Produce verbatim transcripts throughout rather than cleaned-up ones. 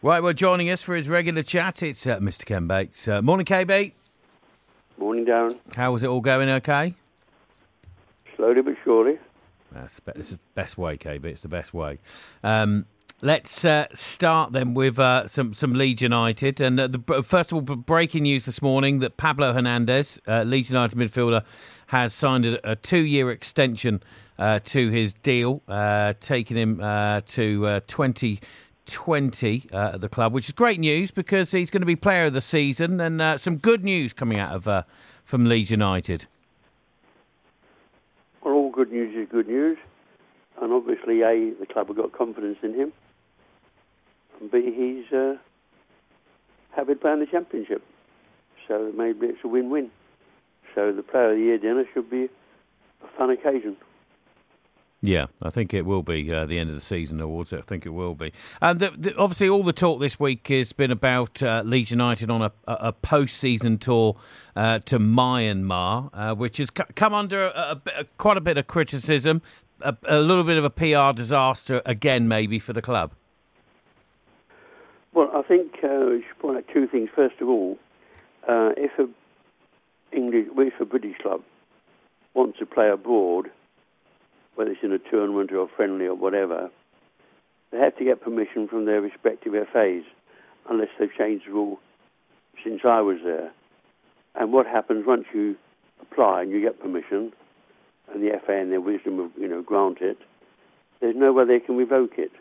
Right, well, joining us for his regular chat, it's uh, Mister Ken Bates. Uh, morning, K B. Morning, Darren. How was it all going? Okay. Slowly but surely. That's be- it's the best way, K B. It's the best way. Um, let's uh, start then with uh, some some Leeds United, and uh, the, first of all, breaking news this morning that Pablo Hernandez, uh, Leeds United midfielder, has signed a, a two-year extension uh, to his deal, uh, taking him uh, to uh, twenty twenty uh, at the club, which is great news because he's going to be player of the season, and uh, some good news coming out of uh, from Leeds United. Well, all good news is good news, and obviously, A, the club have got confidence in him, and B, he's uh, happy playing the Championship, so maybe it's a win-win. So the Player of the Year dinner should be a fun occasion. Yeah, I think it will be uh, the end of the season awards. I think it will be. And the, the, obviously, all the talk this week has been about uh, Leeds United on a, a, a post-season tour uh, to Myanmar, uh, which has c- come under a, a, a, quite a bit of criticism, a, a little bit of a P R disaster again, maybe for the club. Well, I think uh, we should point out two things. First of all, uh, if a English, if a British club wants to play abroad, whether it's in a tournament or a friendly or whatever, they have to get permission from their respective F As, unless they've changed the rule since I was there. And what happens once you apply and you get permission, and the F A in their wisdom of, you know, grant it, there's no way they can revoke it.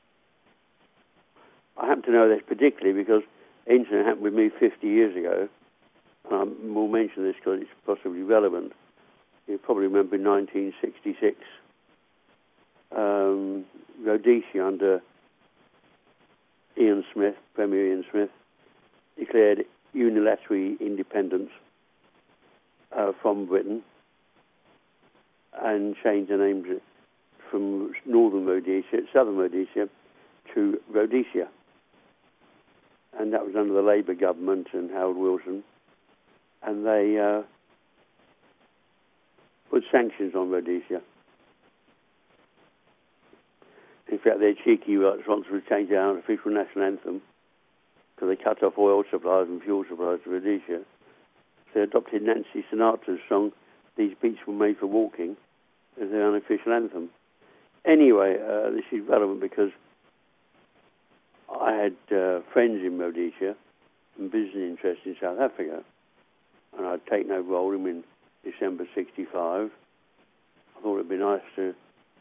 I happen to know this particularly because the incident happened with me fifty years ago, and I will mention this because it's possibly relevant. You probably remember in nineteen sixty-six, um, Rhodesia under Ian Smith, Premier Ian Smith, declared unilateral independence uh, from Britain and changed the name from Northern Rhodesia, Southern Rhodesia, to Rhodesia. And that was under the Labour government and Harold Wilson. And they uh, put sanctions on Rhodesia. In fact, their cheeky response was to change our official national anthem because they cut off oil supplies and fuel supplies to Rhodesia. So they adopted Nancy Sinatra's song, "These Beats Were Made for Walking," as their unofficial anthem. Anyway, uh, this is relevant because I had uh, friends in Rhodesia and business interests in South Africa, and I'd taken over Oldham in December sixty-five. I thought it'd be nice to,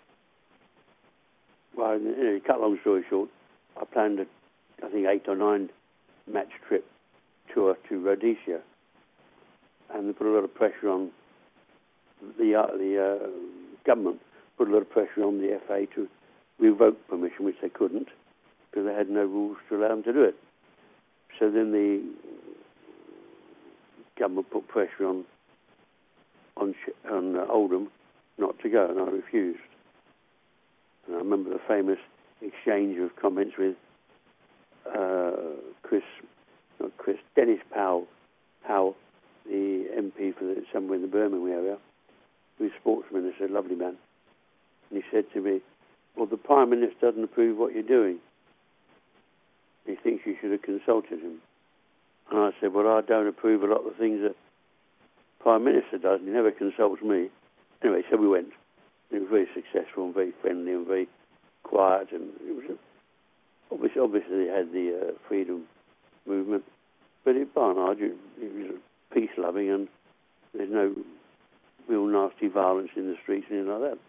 well, you know, cut a long story short, I planned a, I think, eight or nine match trip tour to Rhodesia, and they put a lot of pressure on the uh, the uh, government, put a lot of pressure on the F A to revoke permission, which they couldn't, because they had no rules to allow them to do it. So then the government put pressure on on, on uh, Oldham not to go, and I refused. And I remember the famous exchange of comments with uh, Chris, not Chris, Dennis Powell, Powell, the M P for the, somewhere in the Birmingham area, who's sports minister, lovely man. And he said to me, "Well, the Prime Minister doesn't approve what you're doing. He thinks you should have consulted him." And I said, "Well, I don't approve a lot of the things that the Prime Minister does, and he never consults me." Anyway, so we went. It was very successful and very friendly and very quiet, and it was a, obviously, obviously it had the uh, freedom movement, but it, by and large, it, it was peace-loving, and there's no real nasty violence in the streets and anything like that.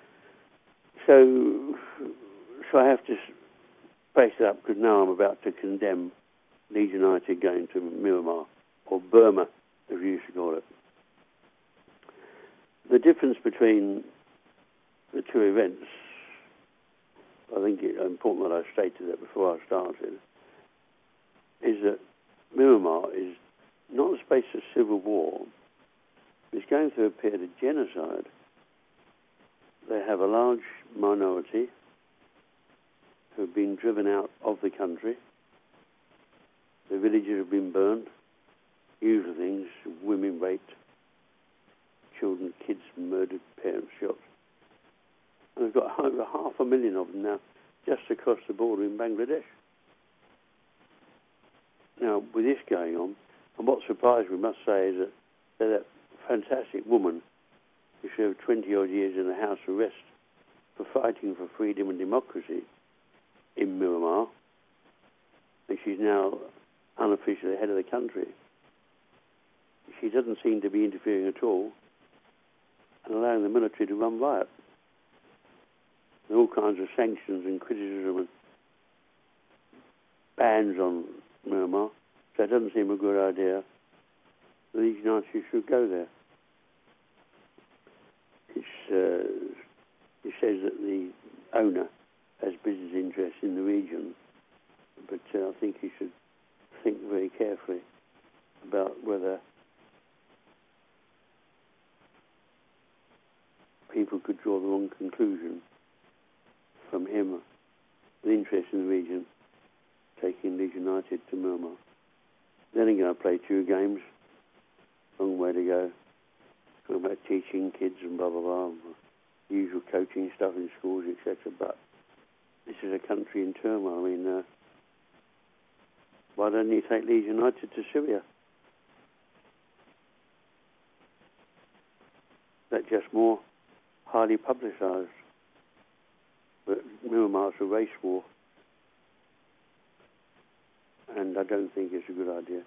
So, so I have to face it up because now I'm about to condemn Leeds United going to Myanmar, or Burma, as we used to call it. The difference between the two events, I think it's important that I stated that before I started, is that Myanmar is not in the space of civil war. It's going through a period of genocide. They have a large minority who have been driven out of the country. The villages have been burned, usual things, women raped, children, kids murdered, parents shot. And we've got over half a million of them now just across the border in Bangladesh. Now, with this going on, and what surprised me, must say, is that, that that fantastic woman who served twenty-odd years in the house arrest for fighting for freedom and democracy in Myanmar, and she's now unofficially head of the country. She doesn't seem to be interfering at all and allowing the military to run riot. There are all kinds of sanctions and criticism and bans on Myanmar, so it doesn't seem a good idea. The Leeds United should go there. It's, uh, it says that the owner has business interests in the region, but uh, I think he should think very carefully about whether people could draw the wrong conclusion from him, the interest in the region, taking Leeds United to Myanmar. Then again, I play two games. Long way to go. Talking about teaching kids and blah, blah, blah. Usual coaching stuff in schools, et cetera. But this is a country in turmoil. I mean, uh, why don't you take Leeds United to Syria? That's just more highly publicised. But Myanmar's a race war, and I don't think it's a good idea.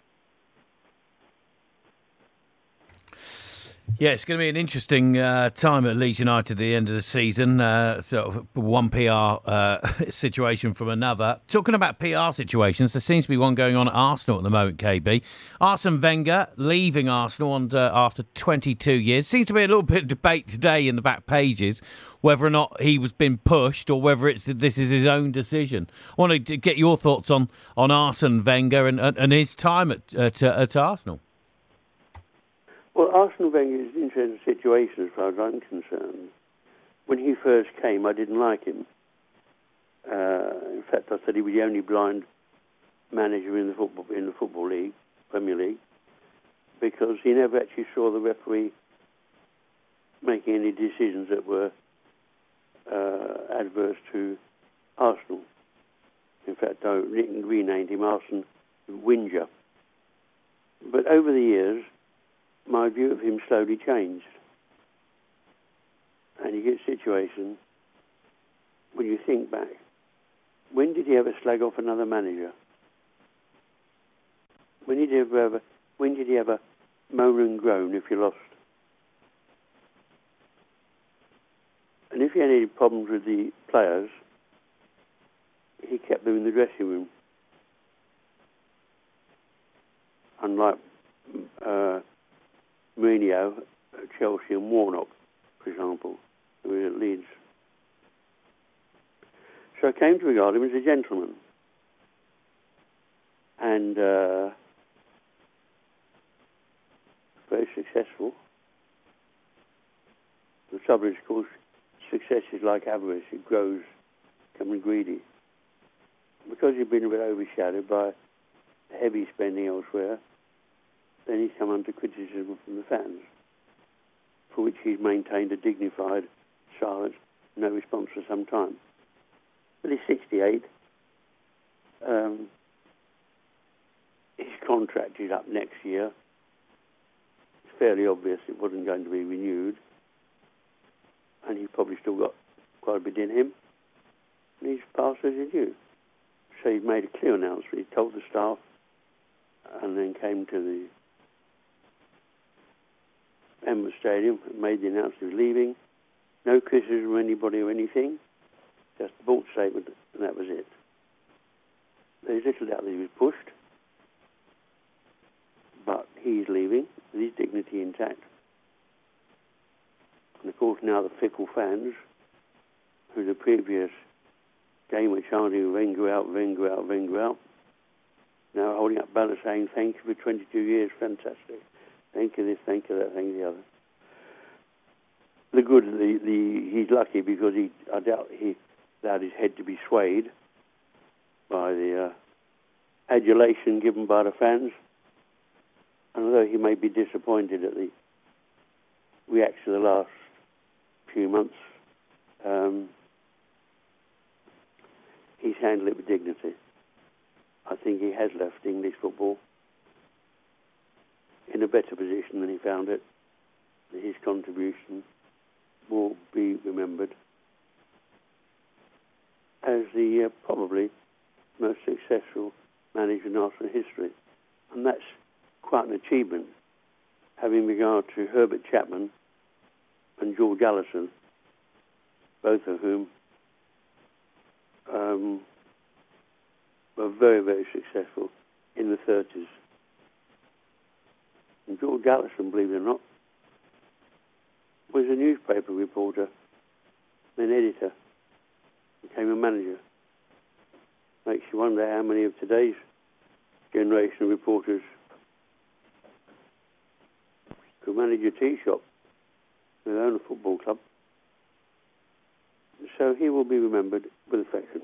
Yeah, it's going to be an interesting uh, time at Leeds United at the end of the season. Uh, sort of one P R uh, situation from another. Talking about P R situations, there seems to be one going on at Arsenal at the moment, K B. Arsene Wenger leaving Arsenal on, uh, after twenty-two years. Seems to be a little bit of debate today in the back pages whether or not he was been pushed or whether it's this is his own decision. I wanted to get your thoughts on, on Arsene Wenger and, and, and his time at, at, uh, at Arsenal. Well, Arsene Wenger is an interesting situation as far as I'm concerned. When he first came, I didn't like him. Uh, in fact, I said he was the only blind manager in the football in the football league, Premier League, because he never actually saw the referee making any decisions that were uh, adverse to Arsenal. In fact, I renamed him Arsene Wenger. But over the years, my view of him slowly changed. And you get a situation, when you think back, when did he ever slag off another manager? When did he ever, when did he ever moan and groan if you lost? And if he had any problems with the players, he kept them in the dressing room. Unlike uh, Mourinho at Chelsea and Warnock, for example, who was at Leeds. So I came to regard him as a gentleman. And uh, very successful. The trouble is, of course, success is like avarice. It grows, becoming greedy. Because he's been a bit overshadowed by heavy spending elsewhere, then he's come under criticism from the fans, for which he's maintained a dignified silence, no response for some time. But he's sixty-eight. Um, his contract is up next year. It's fairly obvious it wasn't going to be renewed. And he's probably still got quite a bit in him. And he's passed as he due. So he made a clear announcement. He told the staff and then came to the Emirates Stadium and made the announcement he was leaving. No criticism of anybody or anything. Just a bold statement, and that was it. There's little doubt that he was pushed, but he's leaving with his dignity intact. And of course now the fickle fans, who the previous game were chanting Wenger out, Wenger out, Wenger out, now holding up banners saying thank you for twenty-two years, fantastic. Thank you this, thank you that, thank you the other. The good, the, the he's lucky because he, I doubt he allowed his head to be swayed by the uh, adulation given by the fans. And although he may be disappointed at the reaction of the last few months, um, he's handled it with dignity. I think think he has left English football in a better position than he found it. His contribution will be remembered as the uh, probably most successful manager in Arsenal history. And that's quite an achievement, having regard to Herbert Chapman and George Allison, both of whom um, were very, very successful in the thirties. And George Allison, believe it or not, was a newspaper reporter, then editor, became a manager. Makes you wonder how many of today's generation of reporters could manage a tea shop, who own a football club. So he will be remembered with affection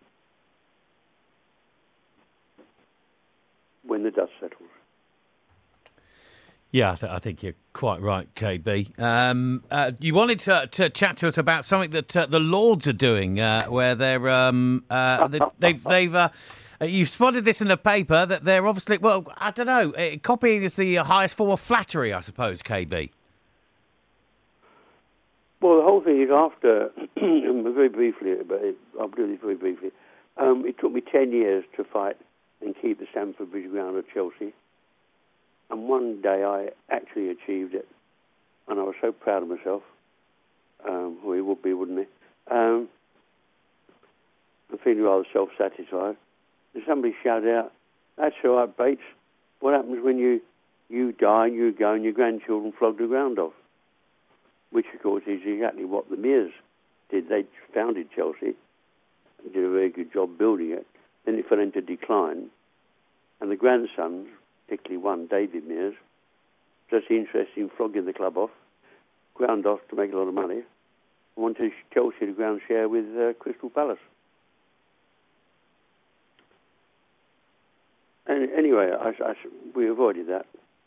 when the dust settles. Yeah, I, th- I think you're quite right, K B. Um, uh, you wanted to, to chat to us about something that uh, the Lords are doing, uh, where they're um, uh, they, they've they've uh, you've spotted this in the paper that they're obviously, well, I don't know, uh, copying is the highest form of flattery, I suppose, K B. Well, the whole thing is after, very briefly, but it, I'll do this very briefly. Um, it took me ten years to fight and keep the Stamford Bridge ground at Chelsea. And one day I actually achieved it. And I was so proud of myself. Um, well, he would be, wouldn't he? Um, I'm feeling rather self-satisfied. And somebody shouted out, "That's all right, Bates. What happens when you, you die and you go and your grandchildren flog the ground off?" Which, of course, is exactly what the Mears did. They founded Chelsea and did a very good job building it. Then it fell into decline. And the grandsons, particularly one, David Mears, just interested in flogging the club off, ground off to make a lot of money, and wanted Chelsea to ground share with uh, Crystal Palace. And anyway, I, I, we avoided that.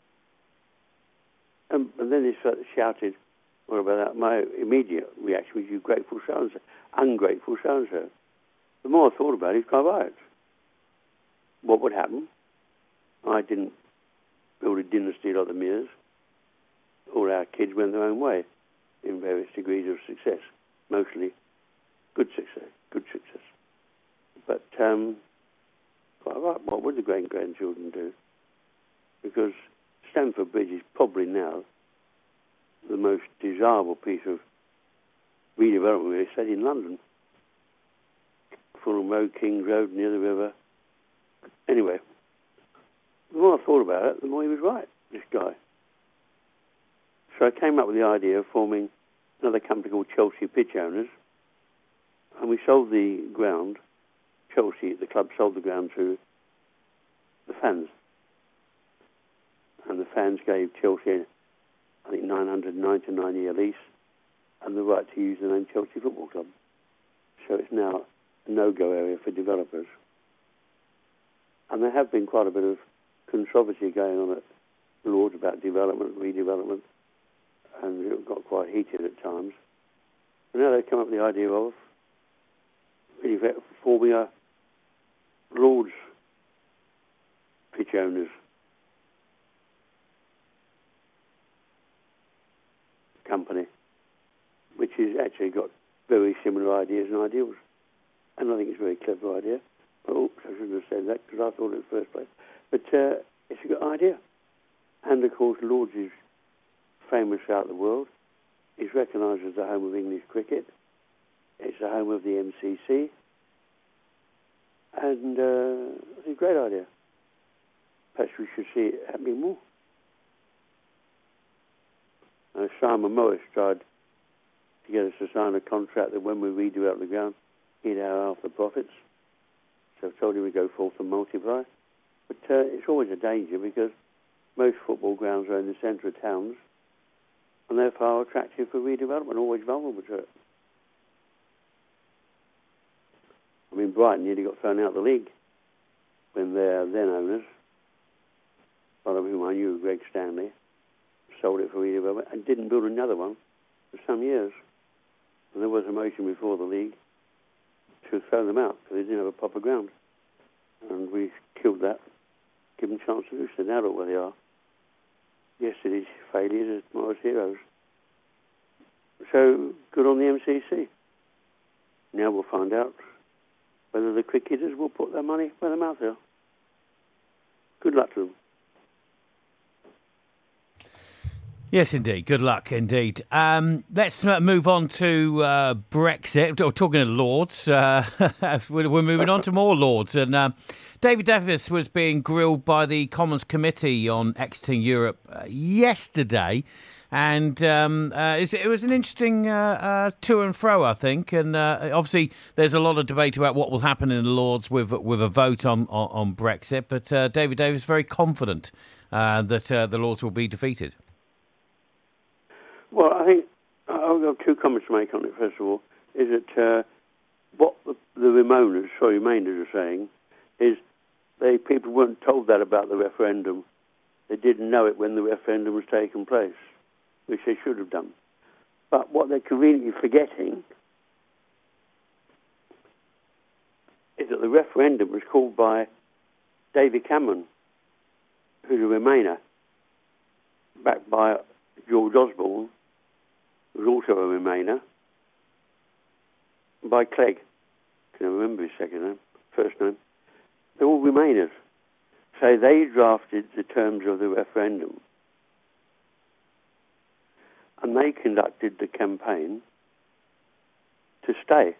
And, and then they shouted, what about that? My immediate reaction was, "You grateful so-and-so, ungrateful so-and-so." The more I thought about it, it's quite right. What would happen? I didn't build a dynasty like the Mears. All our kids went their own way in various degrees of success, mostly good success, good success. But um, quite right, what would the great-grandchildren do? Because Stamford Bridge is probably now the most desirable piece of redevelopment real estate in London. Fulham Road, Kings Road, near the river. Anyway, the more I thought about it, the more he was right, this guy. So I came up with the idea of forming another company called Chelsea Pitch Owners, and we sold the ground. Chelsea, the club, sold the ground to the fans. And the fans gave Chelsea, I think, nine hundred ninety-nine year lease and the right to use the name Chelsea Football Club. So it's now a no-go area for developers. And there have been quite a bit of controversy going on at Lords about development, redevelopment, and it got quite heated at times. But now they've come up with the idea of really forming a Lords Pitch Owners company, which has actually got very similar ideas and ideals. And I think it's a very clever idea. Oh, I shouldn't have said that because I thought it in the first place. But uh, it's a good idea. And, of course, Lords is famous throughout the world. It's recognised as the home of English cricket. It's the home of the M C C. And uh, it's a great idea. Perhaps we should see it happening more. Uh, Simon Morris tried to get us to sign a contract that when we redevelop the ground, he'd have half the profits. So I've told him we go forth and multiply. But uh, it's always a danger because most football grounds are in the centre of towns and therefore attractive for redevelopment, always vulnerable to it. I mean, Brighton nearly got thrown out of the league when their then owners, one of whom I knew, Greg Stanley, sold it for redevelopment and didn't build another one for some years. And there was a motion before the league to throw them out because they didn't have a proper ground. And we killed that. Give them a chance to do so. Now look where they are. Yesterday's failures as tomorrow's heroes. So, good on the M C C. Now we'll find out whether the cricketers will put their money where their mouth are. Good luck to them. Yes, indeed. Good luck, indeed. Um, let's move on to uh, Brexit. We're talking to Lords. Uh, we're moving on to more Lords. And uh, David Davis was being grilled by the Commons Committee on exiting Europe uh, yesterday. And um, uh, it was an interesting uh, uh, to and fro, I think. And uh, obviously, there's a lot of debate about what will happen in the Lords with with a vote on, on, on Brexit. But uh, David Davis is very confident uh, that uh, the Lords will be defeated. Well, I think I've got two comments to make on it. First of all, is that uh, what the, the Remainers, sorry, Remainers are saying is they people weren't told that about the referendum. They didn't know it when the referendum was taking place, which they should have done. But what they're conveniently forgetting is that the referendum was called by David Cameron, who's a Remainer, backed by George Osborne, who was also a Remainer, by Clegg. Can I remember his second name, first name? They're all Remainers. So they drafted the terms of the referendum. And they conducted the campaign to stay.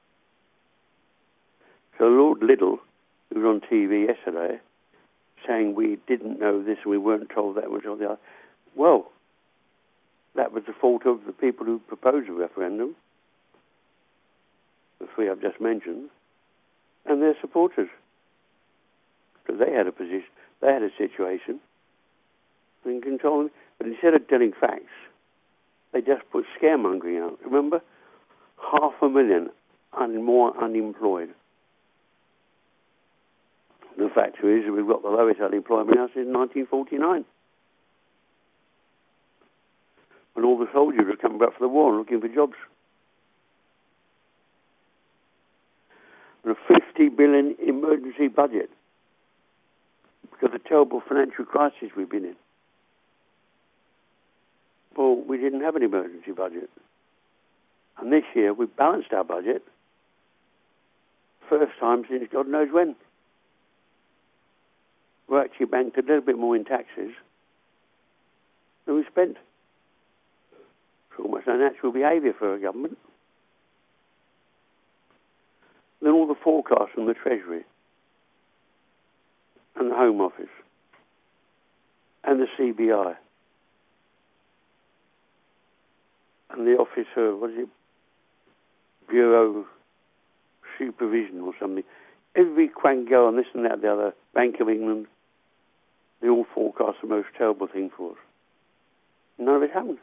So Lord Liddell, who was on T V yesterday, saying we didn't know this and we weren't told that and we were told the other. Well, that was the fault of the people who proposed the referendum, the three I've just mentioned, and their supporters. Because they had a position, they had a situation in control. But instead of telling facts, they just put scaremongering out. Remember? Half a million and more unemployed. The fact is we've got the lowest unemployment now since nineteen forty-nine. When all the soldiers are coming back for the war and looking for jobs. And a fifty billion emergency budget because of the terrible financial crisis we've been in. Well, we didn't have an emergency budget. And this year we balanced our budget. First time since God knows when. We actually banked a little bit more in taxes than we spent. It's almost unnatural behaviour for a government. Then all the forecasts from the Treasury and the Home Office and the C B I and the Office of, what is it, Bureau Supervision or something. Every quank go on this and that, the other, Bank of England, they all forecast the most terrible thing for us. None of it happened.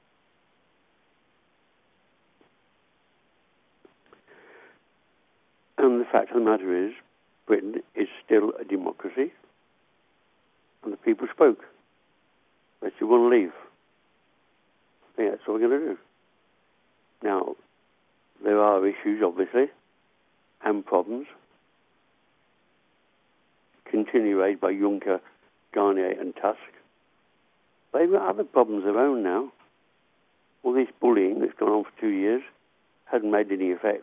And the fact of the matter is, Britain is still a democracy, and the people spoke. They still want to leave. I think that's what we're going to do. Now, there are issues, obviously, and problems. Continue raised by Juncker, Garnier and Tusk. They've got other problems of their own now. All this bullying that's gone on for two years hasn't made any effect.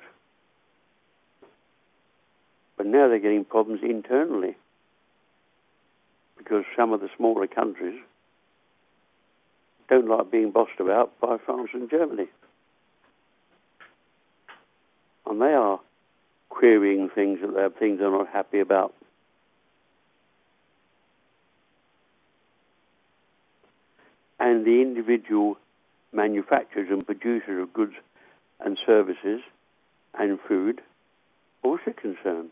But now they're getting problems internally because some of the smaller countries don't like being bossed about by France and Germany. And they are querying things that they're, things they're not happy about. And the individual manufacturers and producers of goods and services and food also concerned.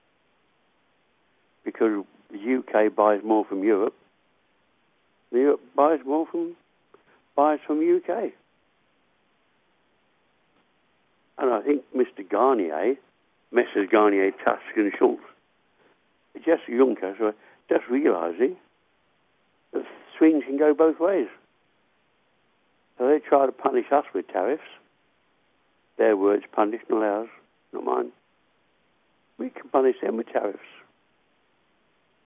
Because the U K buys more from Europe, Europe buys more from buys from the U K. And I think Mister Garnier, Messrs Garnier, Tusk and Schultz, just Juncker, so just realising that swings can go both ways. So they try to punish us with tariffs. Their words punish, not ours, not mine. We can punish them with tariffs.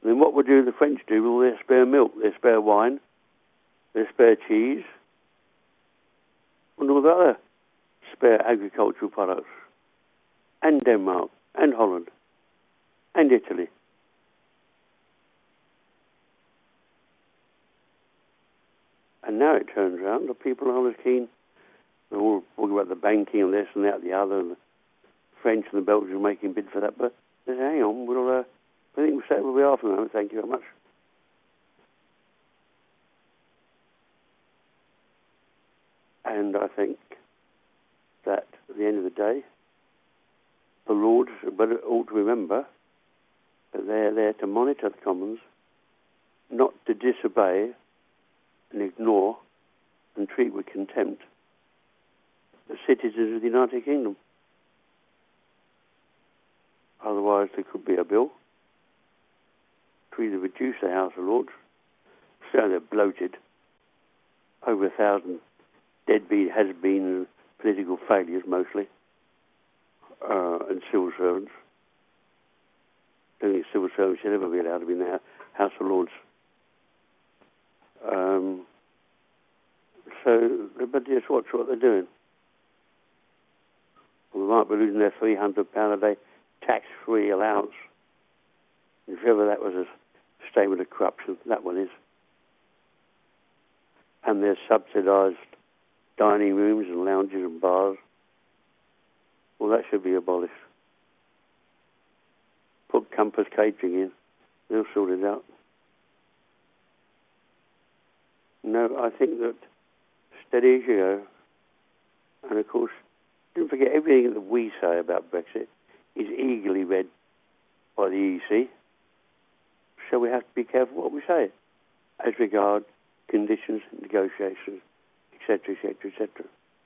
then what would do the French do with all their spare milk, their spare wine, their spare cheese, and all the other spare agricultural products, and Denmark, and Holland, and Italy. And now it turns around that people aren't as keen. They're all talking about the banking and this and that and the other, and the French and the Belgians are making bid for that. But they say, hang on, we'll, uh, I think we'll stay where we are for the moment. Thank you very much. And I think that at the end of the day, the Lords ought to remember that they're there to monitor the Commons, not to disobey and ignore and treat with contempt the citizens of the United Kingdom. Otherwise, there could be a bill to either reduce the House of Lords, so they're bloated, over a thousand deadbeat has-been political failures mostly, uh, and civil servants. I don't think civil servants should ever be allowed to be in the House of Lords. Um, so, but just watch what they're doing. Well, they might be losing their three hundred pounds a day tax-free allowance. If ever that was a statement of corruption, that one is. And their subsidised dining rooms and lounges and bars. Well, that should be abolished. Put Compass Catering in. They'll sort it out. No, I think that steady as you go. And of course, don't forget everything that we say about Brexit is eagerly read by the E C. So we have to be careful what we say as regard conditions, negotiations, et cetera, et cetera, et cetera.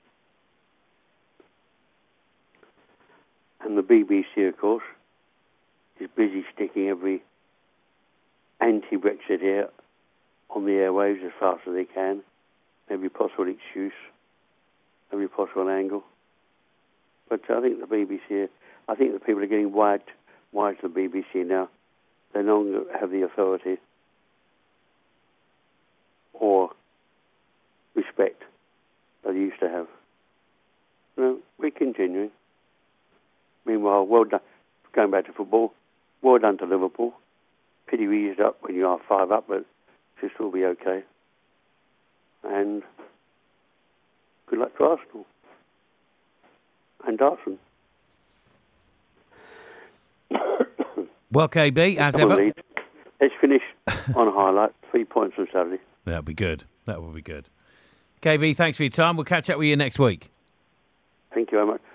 And the B B C, of course, is busy sticking every anti-Brexit here on the airwaves as fast as they can, every possible excuse, every possible angle. But I think the B B C, I think the people are getting wired, wired to the B B C now. They no longer have the authority or respect that they used to have. No, we're continuing. Meanwhile, well done, going back to football, well done to Liverpool. Pity we eased up when you are five up, but should still be okay. And good luck to Arsenal. And Arsenal. Well, K B, as ever. Let's finish on a highlight. Three points on Saturday. That'll be good. That will be good. K B, thanks for your time. We'll catch up with you next week. Thank you very much.